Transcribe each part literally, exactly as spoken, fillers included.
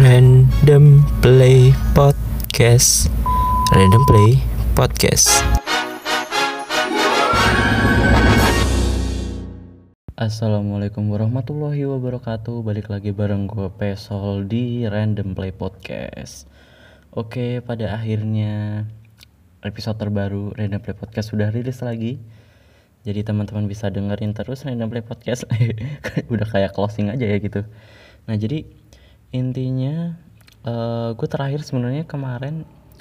Random Play Podcast. Random Play Podcast. Assalamualaikum warahmatullahi wabarakatuh. Balik lagi bareng gue Pesol di Random Play Podcast. Oke, pada akhirnya episode terbaru Random Play Podcast sudah rilis lagi. Jadi teman-teman bisa dengerin terus Random Play Podcast. Udah kayak closing aja ya gitu. Nah, jadi intinya uh, gue terakhir sebenarnya kemarin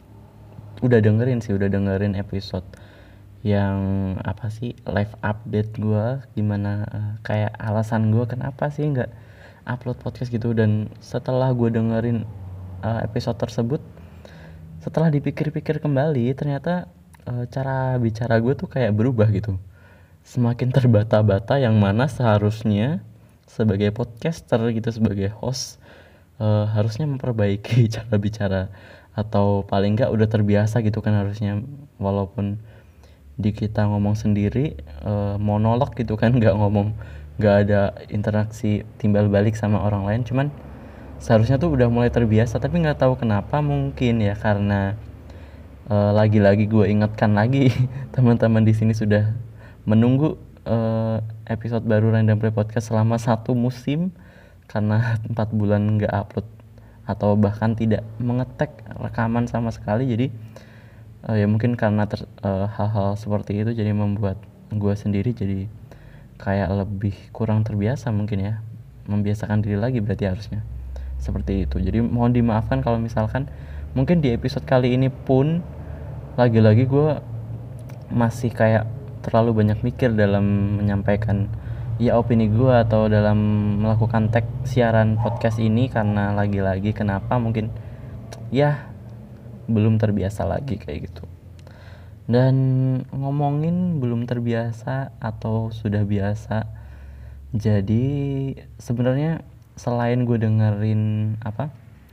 udah dengerin sih, udah dengerin episode yang apa sih, live update gue gimana, uh, kayak alasan gue kenapa sih nggak upload podcast gitu. Dan setelah gue dengerin uh, episode tersebut, setelah dipikir-pikir kembali, ternyata uh, cara bicara gue tuh kayak berubah gitu, semakin terbata-bata, yang mana seharusnya sebagai podcaster gitu, sebagai host, uh, harusnya memperbaiki cara bicara, atau paling nggak udah terbiasa gitu kan harusnya, walaupun di kita ngomong sendiri, uh, monolog gitu kan, nggak ngomong, nggak ada interaksi timbal balik sama orang lain, cuman seharusnya tuh udah mulai terbiasa. Tapi nggak tahu kenapa, mungkin ya karena uh, lagi-lagi gue ingatkan lagi teman-teman di sini sudah menunggu uh, episode baru Random Play Podcast selama satu musim, karena empat bulan nggak upload atau bahkan tidak mengetek rekaman sama sekali. Jadi uh, ya mungkin karena ter, uh, hal-hal seperti itu jadi membuat gue sendiri jadi kayak lebih kurang terbiasa mungkin ya, membiasakan diri lagi berarti harusnya seperti itu. Jadi mohon dimaafkan kalau misalkan mungkin di episode kali ini pun lagi-lagi gue masih kayak terlalu banyak mikir dalam menyampaikan ya opini gue, atau dalam melakukan tag siaran podcast ini, karena lagi-lagi kenapa mungkin ya belum terbiasa lagi kayak gitu. Dan ngomongin belum terbiasa atau sudah biasa, jadi sebenarnya selain gue dengerin apa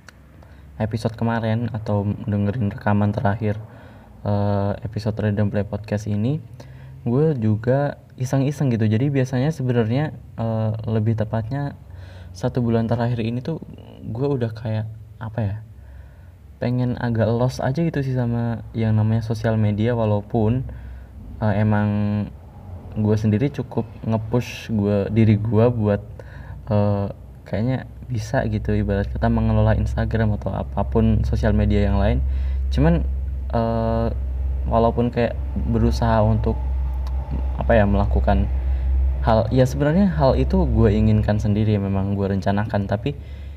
episode kemarin atau dengerin rekaman terakhir uh, episode Random Play Podcast ini, gue juga iseng-iseng gitu. Jadi biasanya sebenarnya uh, lebih tepatnya satu bulan terakhir ini tuh gue udah kayak apa ya, pengen agak lost aja gitu sih sama yang namanya sosial media. Walaupun uh, emang gue sendiri cukup nge-push gue diri gue buat uh, kayaknya bisa gitu, ibarat kata mengelola Instagram atau apapun sosial media yang lain. Cuman uh, walaupun kayak berusaha untuk apa ya, melakukan hal ya sebenarnya hal itu gue inginkan sendiri, memang gue rencanakan, tapi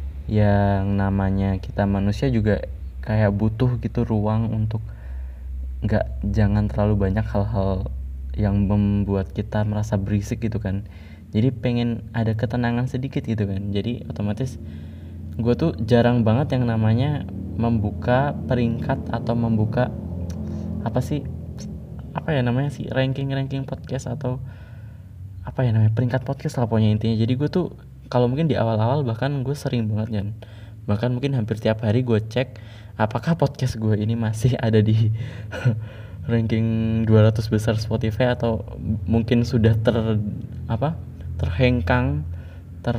yang namanya kita manusia juga kayak butuh gitu ruang untuk nggak, jangan terlalu banyak hal-hal yang membuat kita merasa berisik gitu kan. Jadi pengen ada ketenangan sedikit gitu kan. Jadi otomatis gue tuh jarang banget yang namanya membuka peringkat atau membuka apa sih, apa ya namanya sih, ranking-ranking podcast atau apa ya namanya, peringkat podcast lah pokoknya intinya. Jadi gue tuh kalau mungkin di awal-awal bahkan gue sering banget kan, bahkan mungkin hampir tiap hari gue cek apakah podcast gue ini masih ada di ranking dua ratus besar Spotify, atau mungkin sudah ter apa terhengkang, ter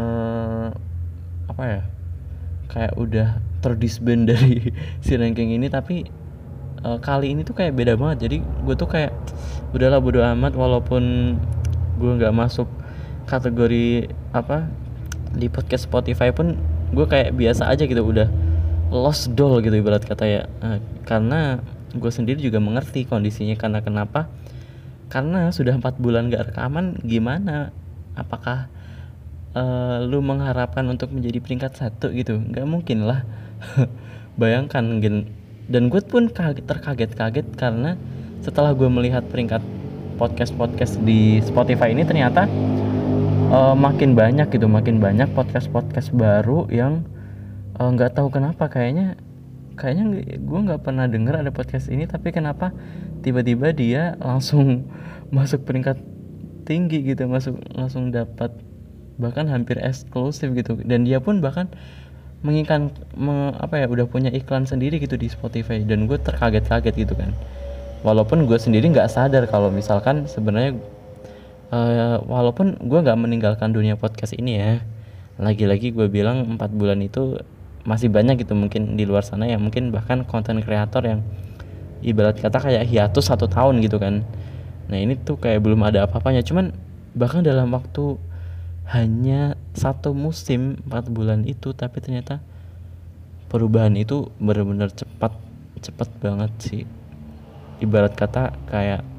apa ya, kayak udah terdisband dari si ranking ini. Tapi uh, kali ini tuh kayak beda banget. Jadi gue tuh kayak udahlah bodo amat, walaupun gue nggak masuk kategori apa di podcast Spotify pun gue kayak biasa aja gitu, udah lost doll gitu ibarat kata ya. Uh, karena gue sendiri juga mengerti kondisinya, karena kenapa, karena sudah empat bulan gak rekaman. Gimana, apakah uh, lu mengharapkan untuk menjadi peringkat satu gitu? Nggak mungkin lah. Bayangkan gen. Dan gue pun kaget, terkaget-kaget karena setelah gue melihat peringkat podcast-podcast di Spotify ini, ternyata uh, makin banyak gitu, makin banyak podcast-podcast baru yang nggak uh, tahu kenapa kayaknya kayaknya gue nggak pernah dengar ada podcast ini, tapi kenapa tiba-tiba dia langsung masuk peringkat tinggi gitu, masuk langsung dapat bahkan hampir eksklusif gitu. Dan dia pun bahkan mengikan me, apa ya, udah punya iklan sendiri gitu di Spotify. Dan gue terkaget-kaget gitu kan, walaupun gue sendiri nggak sadar kalau misalkan sebenarnya uh, walaupun gue nggak meninggalkan dunia podcast ini ya, lagi-lagi gue bilang empat bulan itu masih banyak gitu mungkin di luar sana yang mungkin bahkan konten kreator yang ibarat kata kayak hiatus satu tahun gitu kan. Nah ini tuh kayak belum ada apa-apanya, cuman bahkan dalam waktu hanya satu musim empat bulan itu, tapi ternyata perubahan itu benar-benar cepat cepat banget sih. Ibarat kata kayak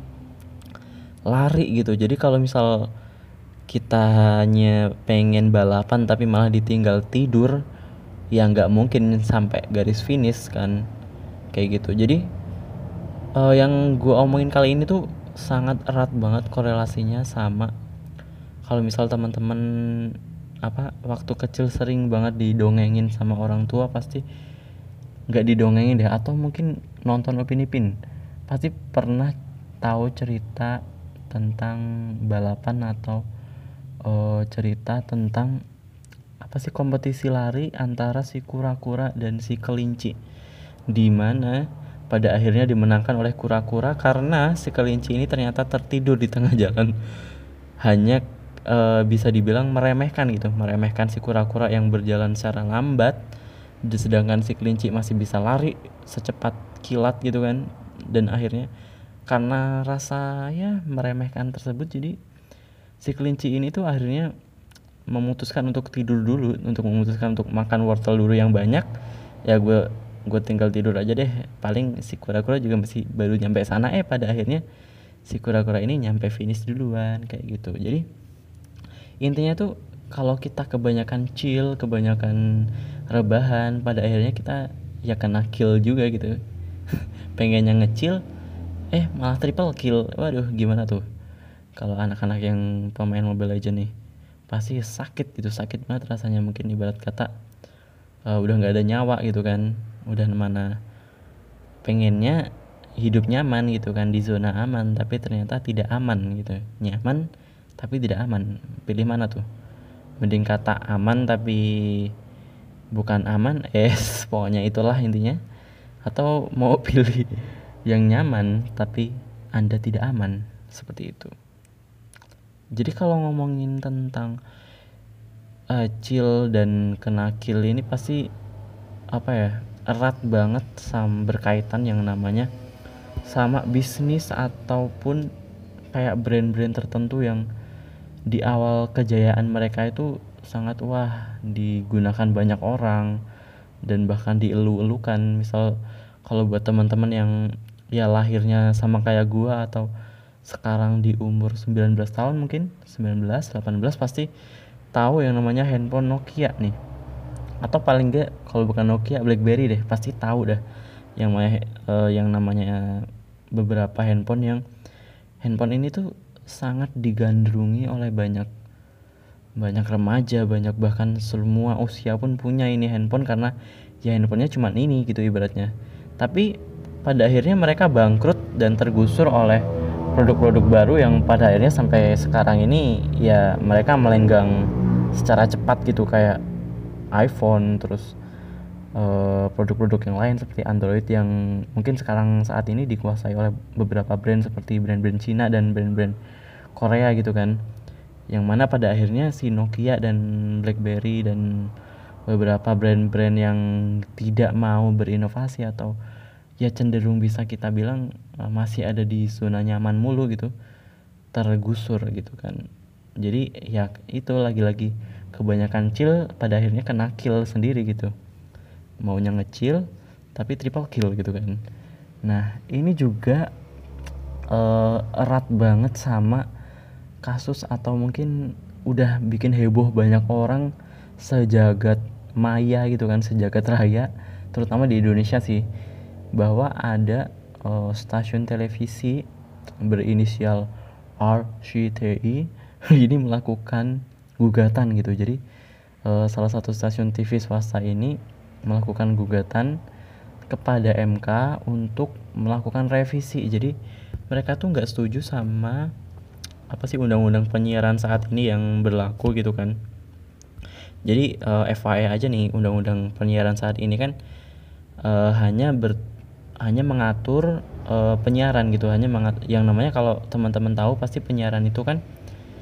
lari gitu. Jadi kalau misal kita hanya pengen balapan tapi malah ditinggal tidur, ya nggak mungkin sampai garis finish kan, kayak gitu. Jadi uh, yang gue omongin kali ini tuh sangat erat banget korelasinya sama kalau misal teman-teman apa waktu kecil sering banget didongengin sama orang tua, pasti nggak didongengin deh, atau mungkin nonton Upin Ipin pasti pernah tahu cerita tentang balapan atau uh, cerita tentang apa sih kompetisi lari antara si kura-kura dan si kelinci, di mana pada akhirnya dimenangkan oleh kura-kura karena si kelinci ini ternyata tertidur di tengah jalan. Hanya e, bisa dibilang meremehkan gitu, meremehkan si kura-kura yang berjalan secara lambat, sedangkan si kelinci masih bisa lari secepat kilat gitu kan. Dan akhirnya karena rasa ya meremehkan tersebut, jadi si kelinci ini tuh akhirnya memutuskan untuk tidur dulu, untuk memutuskan untuk makan wortel dulu yang banyak. Ya gue gue tinggal tidur aja deh, paling si kura-kura juga masih baru nyampe sana, eh pada akhirnya si kura-kura ini nyampe finish duluan, kayak gitu. Jadi intinya tuh kalau kita kebanyakan chill, kebanyakan rebahan, pada akhirnya kita ya kena kill juga gitu. Pengennya nge-chill eh malah triple kill. Waduh, gimana tuh kalau anak-anak yang pemain Mobile Legends nih, pasti sakit gitu, sakit banget rasanya. Mungkin ibarat kata uh, udah nggak ada nyawa gitu kan, udah mana pengennya hidup nyaman gitu kan di zona aman, tapi ternyata tidak aman gitu. Nyaman tapi tidak aman, pilih mana tuh? Mending kata aman tapi bukan aman, eh pokoknya itulah intinya. Atau mau pilih yang nyaman tapi Anda tidak aman, seperti itu. Jadi kalau ngomongin tentang uh, chill dan kena kill ini pasti apa ya, erat banget sama berkaitan yang namanya sama bisnis ataupun kayak brand-brand tertentu yang di awal kejayaan mereka itu sangat wah digunakan banyak orang dan bahkan dielu-elukan. Misal kalau buat teman-teman yang ya lahirnya sama kayak gua atau sekarang di umur sembilan belas tahun, mungkin sembilan belas delapan belas, pasti tahu yang namanya handphone Nokia nih. Atau paling enggak kalau bukan Nokia, BlackBerry deh, pasti tahu dah yang namanya uh, yang namanya beberapa handphone yang handphone ini tuh sangat digandrungi oleh banyak banyak remaja, banyak bahkan semua usia pun punya ini handphone karena ya handphonenya cuma ini gitu ibaratnya. Tapi pada akhirnya mereka bangkrut dan tergusur oleh produk-produk baru yang pada akhirnya sampai sekarang ini ya mereka melenggang secara cepat gitu, kayak iPhone, terus uh, produk-produk yang lain seperti Android yang mungkin sekarang saat ini dikuasai oleh beberapa brand seperti brand-brand Cina dan brand-brand Korea gitu kan, yang mana pada akhirnya si Nokia dan BlackBerry dan beberapa brand-brand yang tidak mau berinovasi atau ya cenderung bisa kita bilang uh, masih ada di zona nyaman mulu gitu, tergusur gitu kan. Jadi ya itu lagi-lagi kebanyakan chill pada akhirnya kena kill sendiri gitu, maunya nge-chill tapi triple kill gitu kan. Nah ini juga uh, erat banget sama kasus atau mungkin udah bikin heboh banyak orang sejagat maya gitu kan, sejagat raya, terutama di Indonesia sih, bahwa ada uh, stasiun televisi berinisial R C T I ini melakukan gugatan gitu. Jadi uh, salah satu stasiun T V swasta ini melakukan gugatan kepada M K untuk melakukan revisi. Jadi mereka tuh nggak setuju sama apa sih undang-undang penyiaran saat ini yang berlaku gitu kan. Jadi uh, F Y I aja nih, undang-undang penyiaran saat ini kan uh, hanya ber hanya mengatur uh, penyiaran gitu, hanya mengat- yang namanya kalau teman-teman tahu pasti penyiaran itu kan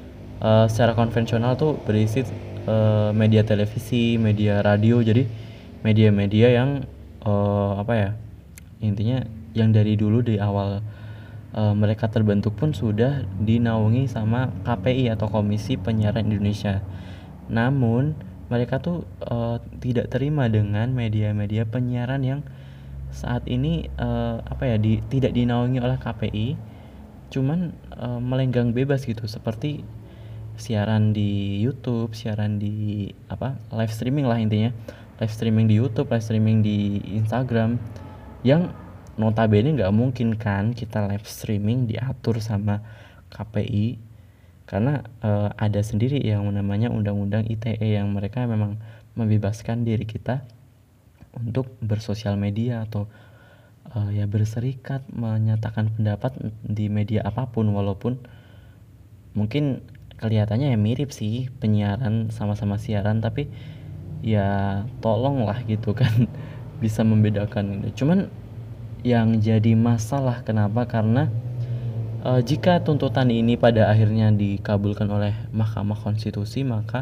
uh, secara konvensional tuh berisi uh, media televisi, media radio. Jadi media-media yang uh, apa ya, intinya yang dari dulu di awal uh, mereka terbentuk pun sudah dinaungi sama K P I atau Komisi Penyiaran Indonesia. Namun mereka tuh uh, tidak terima dengan media-media penyiaran yang saat ini uh, apa ya di, tidak dinaungi oleh K P I, cuman uh, melenggang bebas gitu, seperti siaran di YouTube, siaran di apa live streaming lah intinya, live streaming di YouTube, live streaming di Instagram, yang notabene nggak mungkin kan kita live streaming diatur sama K P I, karena uh, ada sendiri yang namanya undang-undang I T E yang mereka memang membebaskan diri kita untuk bersosial media atau uh, ya berserikat, menyatakan pendapat di media apapun, walaupun mungkin kelihatannya ya mirip sih penyiaran, sama-sama siaran, tapi ya tolonglah gitu kan bisa membedakan. Cuman yang jadi masalah kenapa, karena uh, jika tuntutan ini pada akhirnya dikabulkan oleh Mahkamah Konstitusi, maka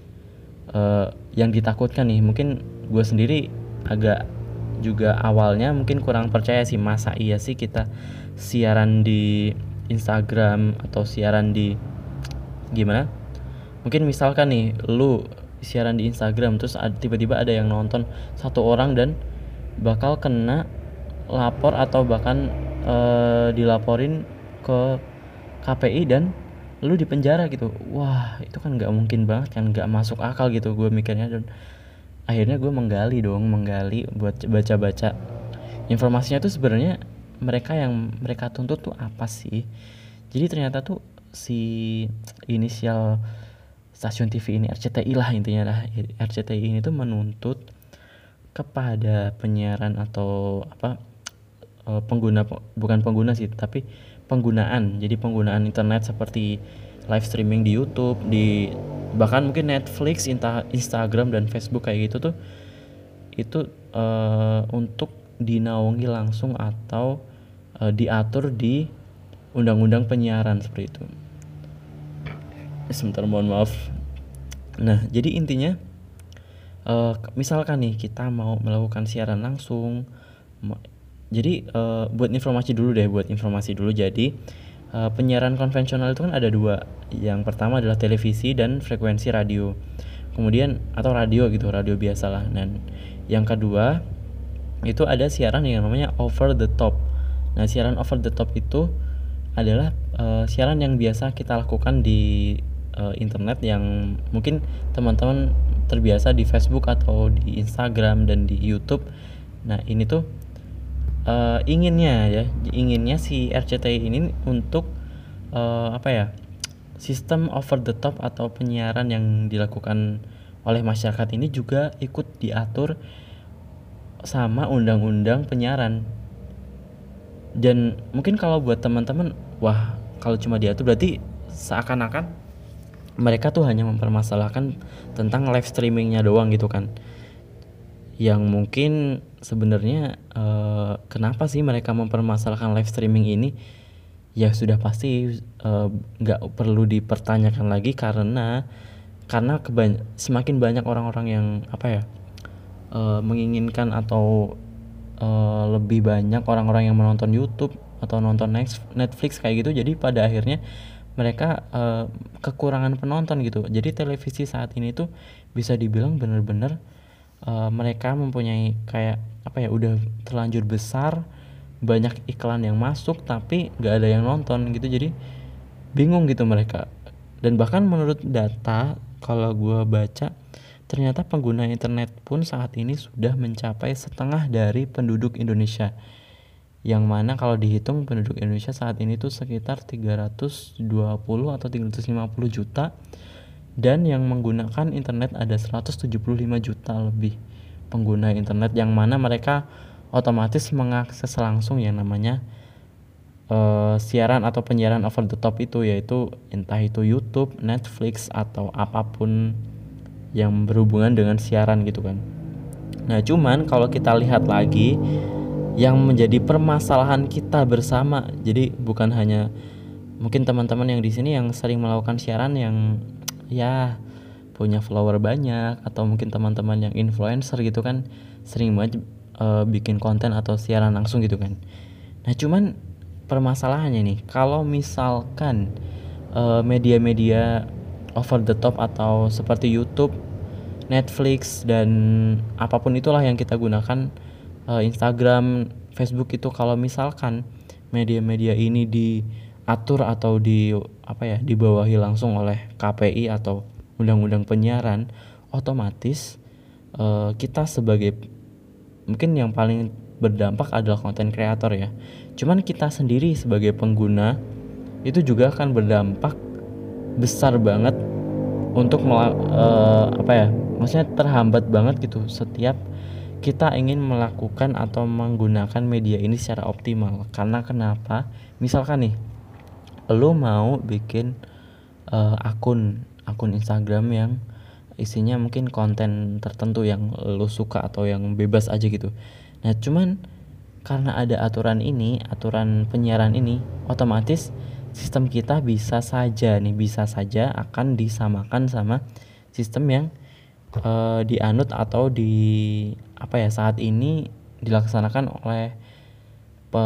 uh, yang ditakutkan nih, mungkin gue sendiri agak juga awalnya mungkin kurang percaya sih, masa iya sih kita siaran di Instagram atau siaran di gimana, mungkin misalkan nih lu siaran di Instagram terus ada, tiba-tiba ada yang nonton satu orang dan bakal kena lapor atau bahkan uh, dilaporin ke K P I dan lu dipenjara gitu. Wah itu kan nggak mungkin banget kan, nggak masuk akal gitu gue mikirnya. Dan akhirnya gue menggali dong, menggali buat baca-baca informasinya tuh sebenarnya mereka yang mereka tuntut tuh apa sih. Jadi ternyata tuh si inisial stasiun T V ini, R C T I lah intinya lah, R C T I ini tuh menuntut kepada penyiaran atau apa pengguna, bukan pengguna sih tapi penggunaan, jadi penggunaan internet seperti live streaming di YouTube, di bahkan mungkin Netflix, Instagram dan Facebook kayak gitu tuh, itu uh, untuk dinaungi langsung atau uh, diatur di undang-undang penyiaran seperti itu. Sebentar, mohon maaf. Nah jadi intinya uh, misalkan nih kita mau melakukan siaran langsung, jadi uh, buat informasi dulu deh, buat informasi dulu. Jadi Uh, penyiaran konvensional itu kan ada dua. Yang pertama adalah televisi dan frekuensi radio. Kemudian atau radio gitu, radio biasa lah. Dan yang kedua itu ada siaran yang namanya over the top. Nah, siaran over the top itu adalah uh, siaran yang biasa kita lakukan di uh, internet, yang mungkin teman-teman terbiasa di Facebook atau di Instagram dan di YouTube. Nah, ini tuh Uh, inginnya ya, inginnya si R C T I ini untuk uh, apa ya, sistem over the top atau penyiaran yang dilakukan oleh masyarakat ini juga ikut diatur sama undang-undang penyiaran. Dan mungkin kalau buat teman-teman, wah kalau cuma diatur berarti seakan-akan mereka tuh hanya mempermasalahkan tentang live streamingnya doang gitu kan. Yang mungkin sebenarnya uh, kenapa sih mereka mempermasalahkan live streaming ini, ya sudah pasti nggak uh, perlu dipertanyakan lagi, karena karena kebany- semakin banyak orang-orang yang apa ya uh, menginginkan atau uh, lebih banyak orang-orang yang menonton YouTube atau nonton Netflix kayak gitu, jadi pada akhirnya mereka uh, kekurangan penonton gitu. Jadi televisi saat ini tuh bisa dibilang benar-benar Uh, mereka mempunyai kayak apa ya, udah terlanjur besar, banyak iklan yang masuk tapi nggak ada yang nonton gitu, jadi bingung gitu mereka. Dan bahkan menurut data kalau gue baca, ternyata pengguna internet pun saat ini sudah mencapai setengah dari penduduk Indonesia, yang mana kalau dihitung penduduk Indonesia saat ini tuh sekitar tiga ratus dua puluh atau tiga ratus lima puluh juta, dan yang menggunakan internet ada seratus tujuh puluh lima juta lebih pengguna internet, yang mana mereka otomatis mengakses langsung yang namanya uh, siaran atau penyiaran over the top itu, yaitu entah itu YouTube, Netflix atau apapun yang berhubungan dengan siaran gitu kan. Nah cuman kalau kita lihat lagi yang menjadi permasalahan kita bersama, jadi bukan hanya mungkin teman-teman yang di sini yang sering melakukan siaran yang ya punya follower banyak, atau mungkin teman-teman yang influencer gitu kan sering banget uh, bikin konten atau siaran langsung gitu kan. Nah cuman permasalahannya nih, kalau misalkan uh, media-media over the top atau seperti YouTube, Netflix, dan apapun itulah yang kita gunakan, uh, Instagram, Facebook, itu kalau misalkan media-media ini diatur atau di apa ya dibawahi langsung oleh K P I atau undang-undang penyiaran, otomatis uh, kita sebagai, mungkin yang paling berdampak adalah konten kreator ya. Cuman kita sendiri sebagai pengguna itu juga akan berdampak besar banget untuk mela- uh, apa ya maksudnya terhambat banget gitu setiap kita ingin melakukan atau menggunakan media ini secara optimal. Karena kenapa? Misalkan nih, lo mau bikin uh, akun akun Instagram yang isinya mungkin konten tertentu yang lo suka atau yang bebas aja gitu. Nah cuman karena ada aturan ini, aturan penyiaran ini, otomatis sistem kita bisa saja nih bisa saja akan disamakan sama sistem yang uh, dianut atau di apa ya saat ini dilaksanakan oleh pe,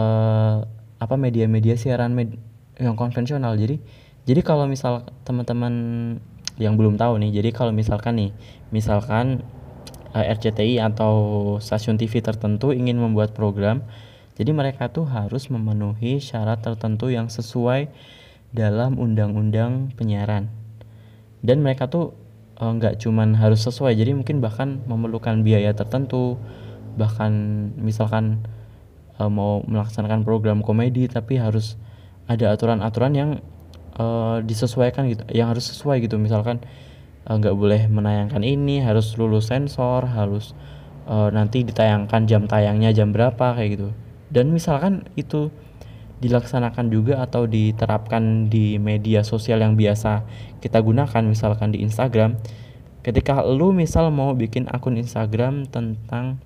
apa media-media siaran med, yang konvensional. Jadi jadi kalau misal teman-teman yang belum tahu nih, jadi kalau misalkan nih misalkan uh, R C T I atau stasiun T V tertentu ingin membuat program, jadi mereka tuh harus memenuhi syarat tertentu yang sesuai dalam undang-undang penyiaran. Dan mereka tuh nggak uh, cuman harus sesuai, jadi mungkin bahkan memerlukan biaya tertentu. Bahkan misalkan uh, mau melaksanakan program komedi, tapi harus ada aturan-aturan yang uh, disesuaikan gitu, yang harus sesuai gitu. Misalkan nggak uh, boleh menayangkan ini, harus lulus sensor, harus uh, nanti ditayangkan jam tayangnya jam berapa kayak gitu. Dan misalkan itu dilaksanakan juga atau diterapkan di media sosial yang biasa kita gunakan, misalkan di Instagram. Ketika lu misal mau bikin akun Instagram tentang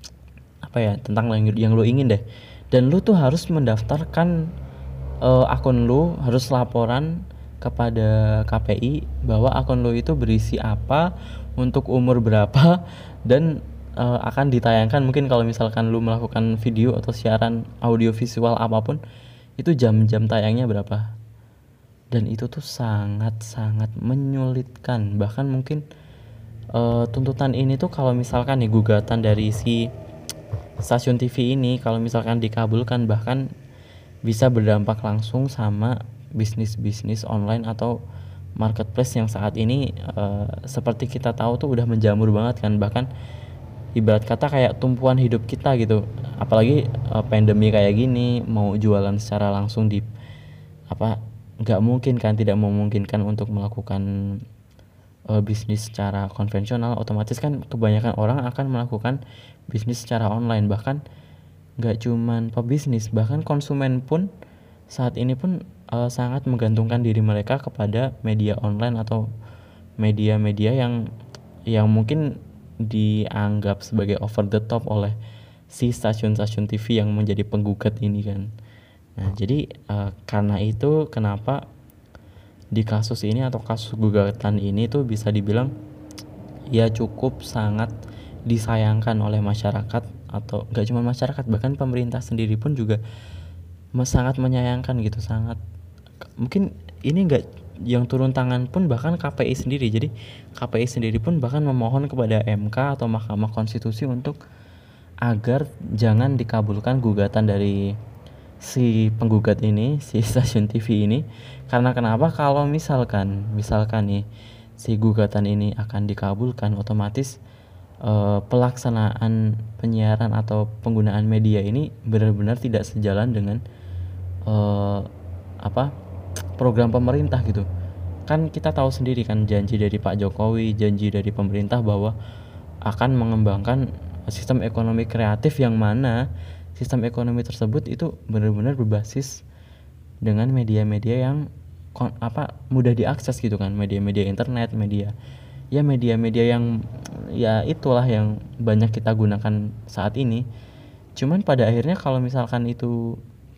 apa ya tentang yang, yang lu ingin deh, dan lu tuh harus mendaftarkan uh, akun lu, harus laporan kepada K P I bahwa akun lu itu berisi apa, untuk umur berapa, dan uh, akan ditayangkan mungkin kalau misalkan lu melakukan video atau siaran audio visual apapun, itu jam-jam tayangnya berapa. Dan itu tuh sangat-sangat menyulitkan. Bahkan mungkin uh, tuntutan ini tuh kalau misalkan nih gugatan dari si stasiun T V ini kalau misalkan dikabulkan, bahkan bisa berdampak langsung sama bisnis-bisnis online atau marketplace yang saat ini uh, seperti kita tahu tuh udah menjamur banget kan. Bahkan ibarat kata kayak tumpuan hidup kita gitu. Apalagi uh, pandemi kayak gini, mau jualan secara langsung di apa nggak mungkin kan, tidak memungkinkan untuk melakukan uh, bisnis secara konvensional. Otomatis kan kebanyakan orang akan melakukan bisnis secara online. Bahkan nggak cuman pebisnis, bahkan konsumen pun saat ini pun uh, sangat menggantungkan diri mereka kepada media online atau media-media yang yang mungkin dianggap sebagai over the top oleh si stasiun-stasiun T V yang menjadi penggugat ini kan. Nah jadi uh, karena itu kenapa di kasus ini atau kasus gugatan ini tuh bisa dibilang ya cukup sangat disayangkan oleh masyarakat, atau gak cuma masyarakat, bahkan pemerintah sendiri pun juga sangat menyayangkan gitu. Sangat mungkin ini gak yang turun tangan pun bahkan K P I sendiri. Jadi K P I sendiri pun bahkan memohon kepada M K atau Mahkamah Konstitusi untuk agar jangan dikabulkan gugatan dari si penggugat ini, si stasiun T V ini. Karena kenapa? Kalau misalkan misalkan nih si gugatan ini akan dikabulkan, otomatis eh, pelaksanaan penyiaran atau penggunaan media ini benar-benar tidak sejalan dengan eh, apa program pemerintah gitu. Kan kita tahu sendiri kan janji dari Pak Jokowi, janji dari pemerintah bahwa akan mengembangkan sistem ekonomi kreatif, yang mana sistem ekonomi tersebut itu benar-benar berbasis dengan media-media yang kon, apa mudah diakses gitu kan, media-media internet, media ya media-media yang ya itulah yang banyak kita gunakan saat ini. Cuman pada akhirnya kalau misalkan itu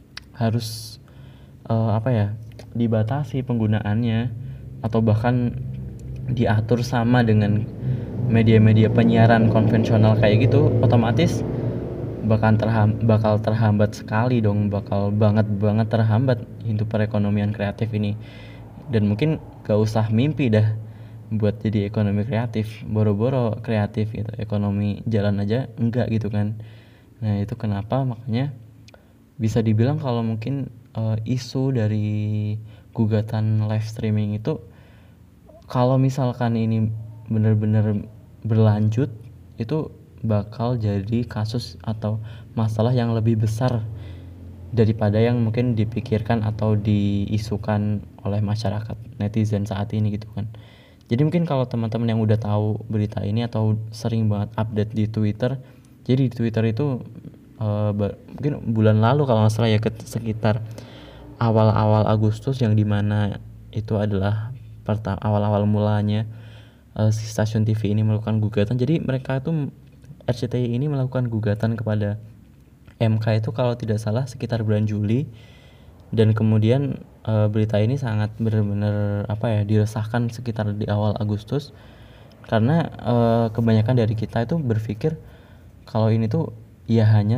harus uh, apa ya dibatasi penggunaannya, atau bahkan diatur sama dengan media-media penyiaran konvensional kayak gitu, otomatis bakal terham, bakal terhambat sekali dong, bakal banget banget terhambat hidup perekonomian kreatif ini. Dan mungkin gak usah mimpi dah buat jadi ekonomi kreatif, boro-boro kreatif gitu, ekonomi jalan aja enggak gitu kan. Nah itu kenapa makanya bisa dibilang kalau mungkin uh, isu dari gugatan live streaming itu, kalau misalkan ini benar-benar berlanjut, itu bakal jadi kasus atau masalah yang lebih besar daripada yang mungkin dipikirkan atau diisukan oleh masyarakat netizen saat ini gitu kan. Jadi mungkin kalau teman-teman yang udah tahu berita ini atau sering banget update di Twitter, jadi di Twitter itu uh, mungkin bulan lalu kalau nggak salah ya, sekitar awal-awal Agustus, yang dimana itu adalah pertama awal-awal mulanya uh, si stasiun T V ini melakukan gugatan. Jadi mereka itu R C T I ini melakukan gugatan kepada M K itu kalau tidak salah sekitar bulan Juli, dan kemudian uh, berita ini sangat benar-benar apa ya diresahkan sekitar di awal Agustus, karena uh, kebanyakan dari kita itu berpikir kalau ini tuh ya hanya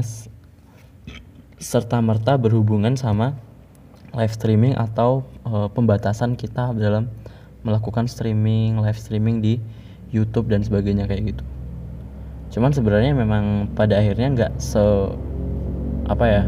serta-merta berhubungan sama live streaming atau uh, pembatasan kita dalam melakukan streaming, live streaming di YouTube dan sebagainya kayak gitu. Cuman sebenarnya memang pada akhirnya nggak se apa ya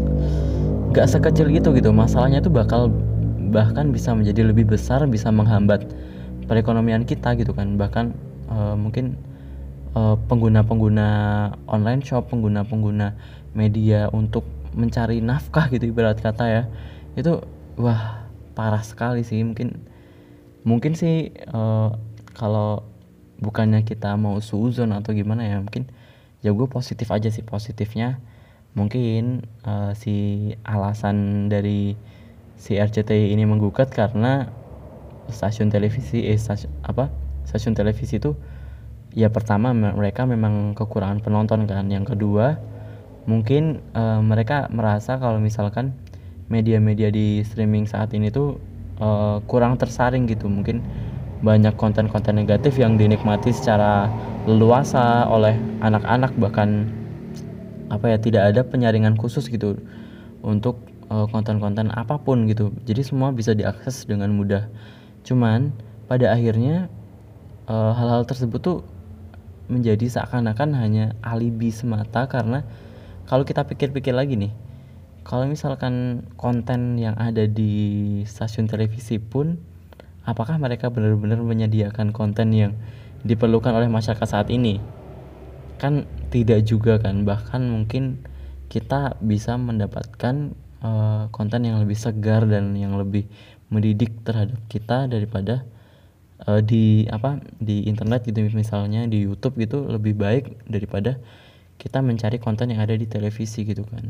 nggak sekecil itu gitu. Masalahnya itu bakal bahkan bisa menjadi lebih besar, bisa menghambat perekonomian kita gitu kan. Bahkan uh, mungkin uh, pengguna-pengguna online shop, pengguna-pengguna media untuk mencari nafkah gitu ibarat kata ya, itu wah parah sekali sih. Mungkin mungkin sih uh, kalau bukannya kita mau suuzon atau gimana ya, mungkin ya gue positif aja sih. Positifnya mungkin uh, si alasan dari si R C T I ini menggugat karena stasiun televisi eh stasiun, apa stasiun televisi itu ya pertama mereka memang kekurangan penonton kan, yang kedua mungkin uh, mereka merasa kalau misalkan media-media di streaming saat ini tuh uh, kurang tersaring gitu. Mungkin banyak konten-konten negatif yang dinikmati secara leluasa oleh anak-anak, bahkan apa ya tidak ada penyaringan khusus gitu untuk uh, konten-konten apapun gitu. Jadi semua bisa diakses dengan mudah. Cuman pada akhirnya uh, hal-hal tersebut tuh menjadi seakan-akan hanya alibi semata, karena kalau kita pikir-pikir lagi nih, kalau misalkan konten yang ada di stasiun televisi pun, apakah mereka benar-benar menyediakan konten yang diperlukan oleh masyarakat saat ini? Kan tidak juga kan. Bahkan mungkin kita bisa mendapatkan uh, konten yang lebih segar dan yang lebih mendidik terhadap kita daripada uh, di apa di internet gitu, misalnya di YouTube gitu, lebih baik daripada kita mencari konten yang ada di televisi gitu kan.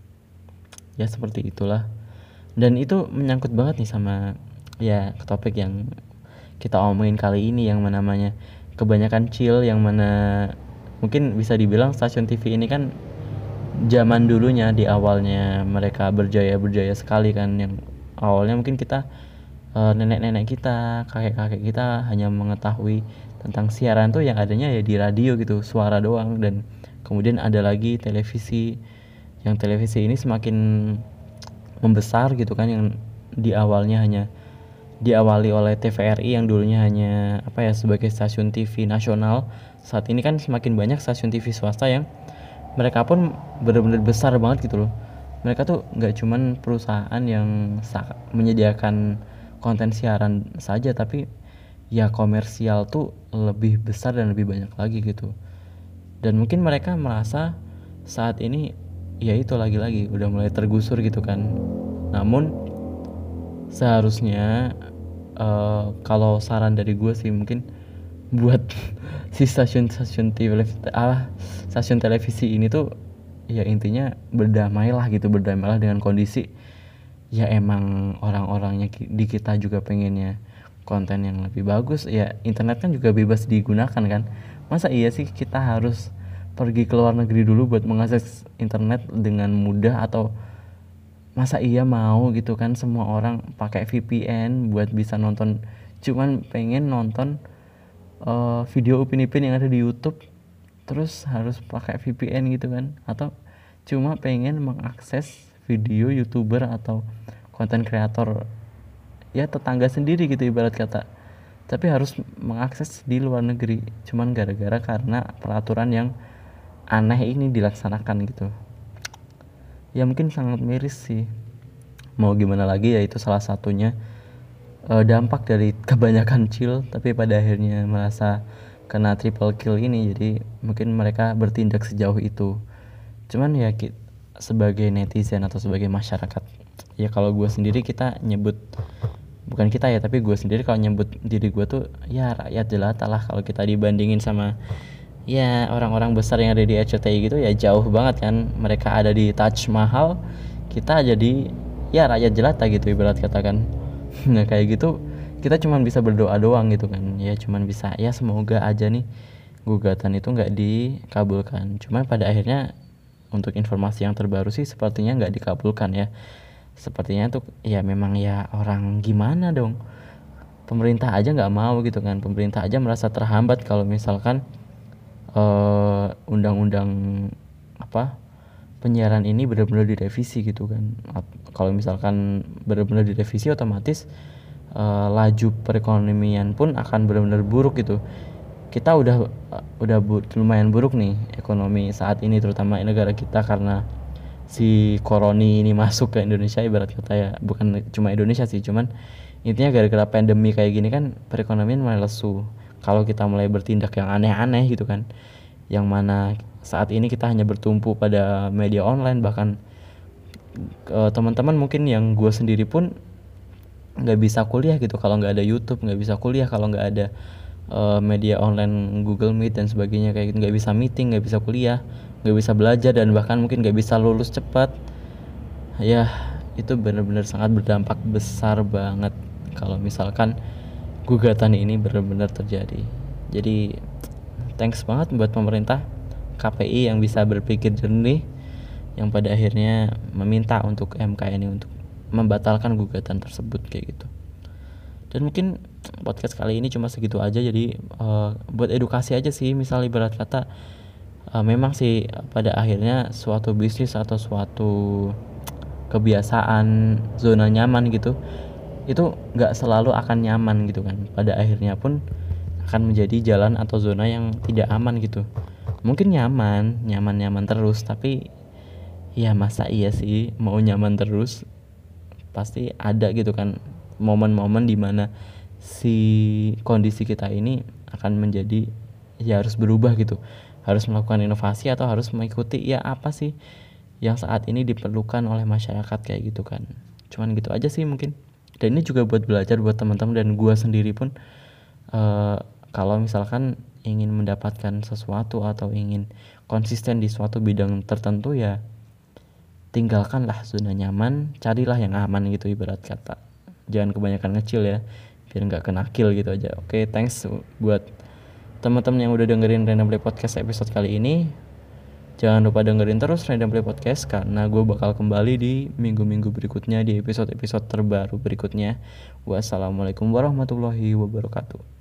Ya seperti itulah. Dan itu menyangkut banget nih sama ya topik yang kita omongin kali ini, yang namanya kebanyakan chill, yang mana mungkin bisa dibilang stasiun T V ini kan zaman dulunya di awalnya mereka berjaya-berjaya sekali kan, yang awalnya mungkin kita uh, nenek-nenek kita, kakek-kakek kita hanya mengetahui tentang siaran tuh yang adanya ya di radio gitu, suara doang. Dan kemudian ada lagi televisi, yang televisi ini semakin membesar gitu kan, yang di awalnya hanya diawali oleh T V R I yang dulunya hanya apa ya sebagai stasiun T V nasional. Saat ini kan semakin banyak stasiun T V swasta yang mereka pun benar-benar besar banget gitu loh. Mereka tuh nggak cuman perusahaan yang menyediakan konten siaran saja, tapi ya komersial tuh lebih besar dan lebih banyak lagi gitu. Dan mungkin mereka merasa saat ini ya itu lagi-lagi udah mulai tergusur gitu kan. Namun seharusnya uh, kalau saran dari gue sih mungkin buat si stasiun-stasiun T V ah, stasiun televisi ini tuh ya intinya berdamailah gitu, berdamailah dengan kondisi ya emang orang-orangnya di kita juga pengennya konten yang lebih bagus. Ya internet kan juga bebas digunakan kan. Masa iya sih kita harus pergi ke luar negeri dulu buat mengakses internet dengan mudah, atau masa iya mau gitu kan semua orang pakai V P N buat bisa nonton cuman pengen nonton uh, video Upin Ipin yang ada di YouTube terus harus pakai V P N gitu kan, atau cuma pengen mengakses video YouTuber atau konten kreator ya tetangga sendiri gitu ibarat kata, tapi harus mengakses di luar negeri cuman gara-gara karena peraturan yang aneh ini dilaksanakan gitu. Ya mungkin sangat miris sih, mau gimana lagi, ya itu salah satunya uh, dampak dari kebanyakan chill tapi pada akhirnya merasa kena triple kill ini. Jadi mungkin mereka bertindak sejauh itu. Cuman ya kita, sebagai netizen atau sebagai masyarakat, ya kalau gue sendiri kita nyebut, bukan kita ya tapi gue sendiri kalau nyebut diri gue tuh ya rakyat jelata lah kalau kita dibandingin sama ya orang-orang besar yang ada di R C T I gitu, ya jauh banget kan. Mereka ada di Taj Mahal, kita jadi ya rakyat jelata gitu ibarat katakan. Nah kayak gitu kita cuman bisa berdoa doang gitu kan, ya cuman bisa ya semoga aja nih gugatan itu nggak dikabulkan. Cuman pada akhirnya untuk informasi yang terbaru sih sepertinya nggak dikabulkan ya. Sepertinya tuh ya memang ya orang gimana dong, pemerintah aja nggak mau gitu kan. Pemerintah aja merasa terhambat kalau misalkan uh, undang-undang apa penyiaran ini benar-benar direvisi gitu kan. Kalau misalkan benar-benar direvisi otomatis uh, laju perekonomian pun akan benar-benar buruk gitu. Kita udah uh, udah bu- lumayan buruk nih ekonomi saat ini, terutama negara kita karena si koroni ini masuk ke Indonesia ibarat kata ya. Bukan cuma Indonesia sih, cuman intinya gara-gara pandemi kayak gini kan perekonomian mulai lesu. Kalau kita mulai bertindak yang aneh-aneh gitu kan, yang mana saat ini kita hanya bertumpu pada media online, bahkan uh, teman-teman mungkin yang gue sendiri pun nggak bisa kuliah gitu kalau nggak ada YouTube, nggak bisa kuliah kalau nggak ada uh, media online Google Meet dan sebagainya kayak gitu, nggak bisa meeting, nggak bisa kuliah, nggak bisa belajar, dan bahkan mungkin nggak bisa lulus cepat. Ya itu benar-benar sangat berdampak besar banget kalau misalkan gugatan ini benar-benar terjadi. Jadi thanks banget buat pemerintah, K P I yang bisa berpikir jernih, yang pada akhirnya meminta untuk M K ini untuk membatalkan gugatan tersebut kayak gitu. Dan mungkin podcast kali ini cuma segitu aja. Jadi uh, buat edukasi aja sih, misal ibarat kata uh, memang sih pada akhirnya suatu bisnis atau suatu kebiasaan zona nyaman gitu itu nggak selalu akan nyaman gitu kan. Pada akhirnya pun akan menjadi jalan atau zona yang tidak aman gitu. Mungkin nyaman, nyaman-nyaman terus, tapi ya masa iya sih mau nyaman terus? Pasti ada gitu kan momen-momen dimana si kondisi kita ini akan menjadi ya harus berubah gitu, harus melakukan inovasi atau harus mengikuti ya apa sih yang saat ini diperlukan oleh masyarakat kayak gitu kan. Cuman gitu aja sih mungkin. Dan ini juga buat belajar buat teman-teman dan gua sendiri pun, uh, kalau misalkan ingin mendapatkan sesuatu atau ingin konsisten di suatu bidang tertentu, ya tinggalkanlah zona nyaman, carilah yang aman gitu ibarat kata. Jangan kebanyakan ngecil ya, biar nggak kena kill gitu aja. Oke, thanks buat teman-teman yang udah dengerin Random Play Podcast episode kali ini. Jangan lupa dengerin terus Random Play Podcast karena gue bakal kembali di minggu-minggu berikutnya, di episode-episode terbaru berikutnya. Wassalamualaikum warahmatullahi wabarakatuh.